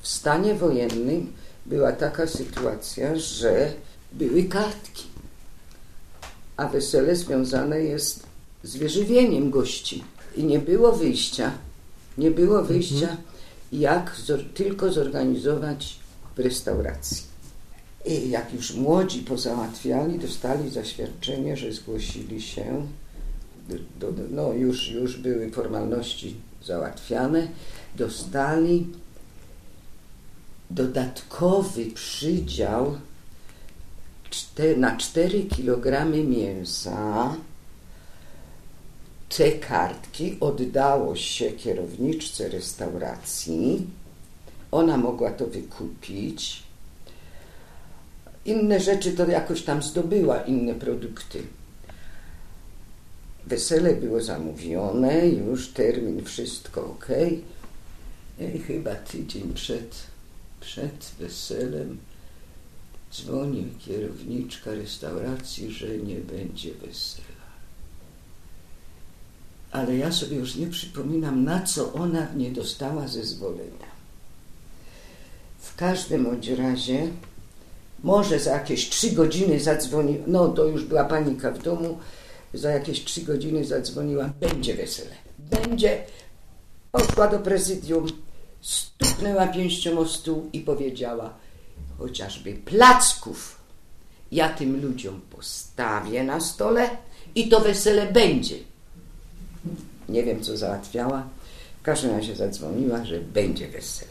W stanie wojennym była taka sytuacja, że były kartki, a wesele związane jest z wyżywieniem gości. I nie było wyjścia, jak tylko zorganizować w restauracji. I jak już młodzi pozałatwiali, dostali zaświadczenie, że zgłosili się, już były formalności załatwiane, dostali dodatkowy przydział na 4 kg mięsa. Te kartki oddało się kierowniczce restauracji. Ona mogła to wykupić. Inne rzeczy to jakoś tam zdobyła, inne produkty. Wesele było zamówione, już termin, wszystko ok. I chyba tydzień przed weselem dzwoni kierowniczka restauracji, że nie będzie wesela. Ale ja sobie już nie przypominam, na co ona nie dostała zezwolenia. W każdym bądź razie, może za jakieś 3 godziny zadzwoniła, no to już była panika w domu, za jakieś 3 godziny zadzwoniła, będzie wesele, będzie. Poszła do prezydium, stuknęła pięścią o stół i powiedziała, chociażby placków ja tym ludziom postawię na stole i to wesele będzie. Nie wiem, co załatwiała. W każdym razie zadzwoniła, że będzie wesele.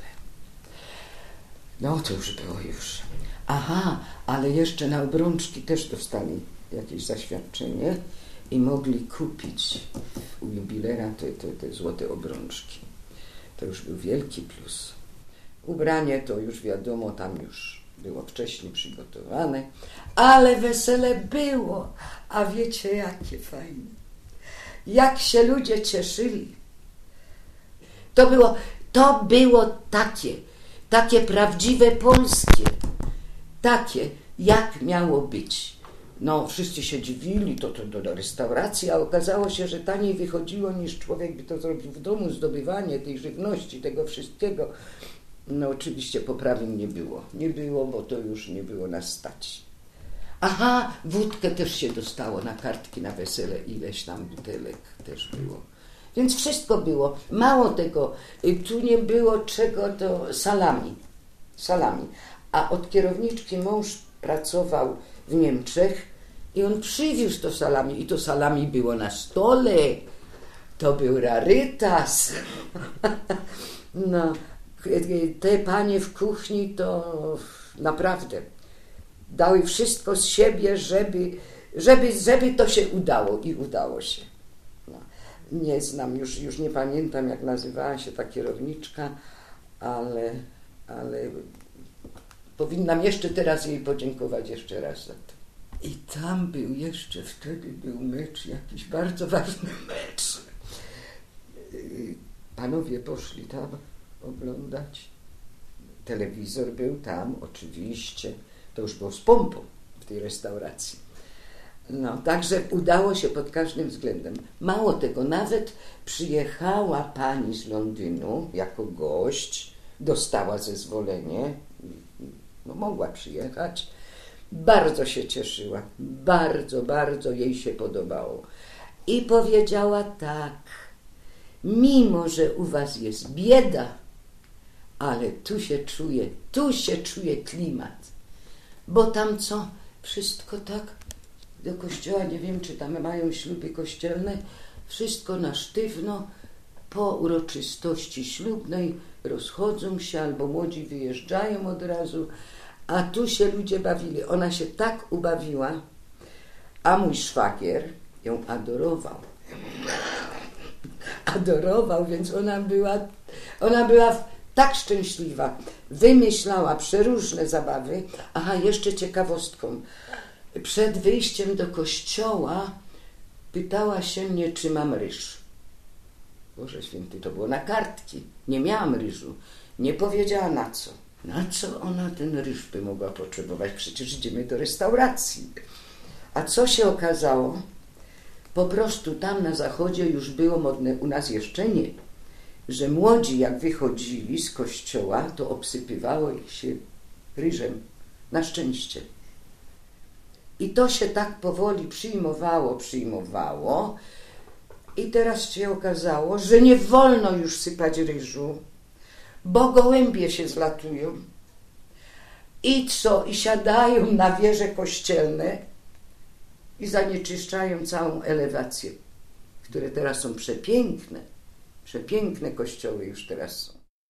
No to już było już. Aha, ale jeszcze na obrączki też dostali jakieś zaświadczenie i mogli kupić u jubilera te złote obrączki. To już był wielki plus. Ubranie to już wiadomo, tam już było wcześniej przygotowane, ale wesele było. A wiecie, jakie fajne. Jak się ludzie cieszyli. To było takie prawdziwe polskie, takie jak miało być. No, wszyscy się dziwili, to do restauracji, a okazało się, że taniej wychodziło niż człowiek by to zrobił w domu, zdobywanie tej żywności, tego wszystkiego. No oczywiście poprawin nie było, bo to już nie było na stać. Aha, wódkę też się dostało na kartki na wesele, ileś tam butelek też było. Więc wszystko było. Mało tego, tu nie było czego, to salami. A od kierowniczki mąż pracował w Niemczech i on przywiózł to salami i to salami było na stole. To był rarytas. No, te panie w kuchni to naprawdę dały wszystko z siebie, żeby to się udało i udało się. No, nie znam, już nie pamiętam, jak nazywała się ta kierowniczka, ale powinnam jeszcze teraz jej podziękować jeszcze raz za to. I tam był jeszcze, wtedy był mecz, jakiś bardzo ważny mecz. Panowie poszli tam oglądać. Telewizor był tam, oczywiście. To już było z pompą w tej restauracji. No, także udało się pod każdym względem. Mało tego, nawet przyjechała pani z Londynu jako gość, dostała zezwolenie, no, mogła przyjechać. Bardzo się cieszyła, bardzo jej się podobało. I powiedziała tak, mimo że u was jest bieda, ale tu się czuje klimat. Bo tam co? Wszystko tak do kościoła, nie wiem, czy tam mają śluby kościelne, wszystko na sztywno, po uroczystości ślubnej rozchodzą się albo młodzi wyjeżdżają od razu, a tu się ludzie bawili. Ona się tak ubawiła, a mój szwagier ją adorował, więc ona była tak szczęśliwa. Wymyślała przeróżne zabawy. Aha, jeszcze ciekawostką. Przed wyjściem do kościoła pytała się mnie, czy mam ryż. Boże święty, to było na kartki. Nie miałam ryżu. Nie powiedziała na co. Na co ona ten ryż by mogła potrzebować? Przecież idziemy do restauracji. A co się okazało? Po prostu tam na zachodzie już było modne, u nas jeszcze nie. że młodzi jak wychodzili z kościoła, to obsypywało ich się ryżem. Na szczęście. I to się tak powoli przyjmowało. I teraz się okazało, że nie wolno już sypać ryżu, bo gołębie się zlatują. I co? I siadają na wieże kościelne i zanieczyszczają całą elewację, które teraz są przepiękne. Przepiękne kościoły już teraz są.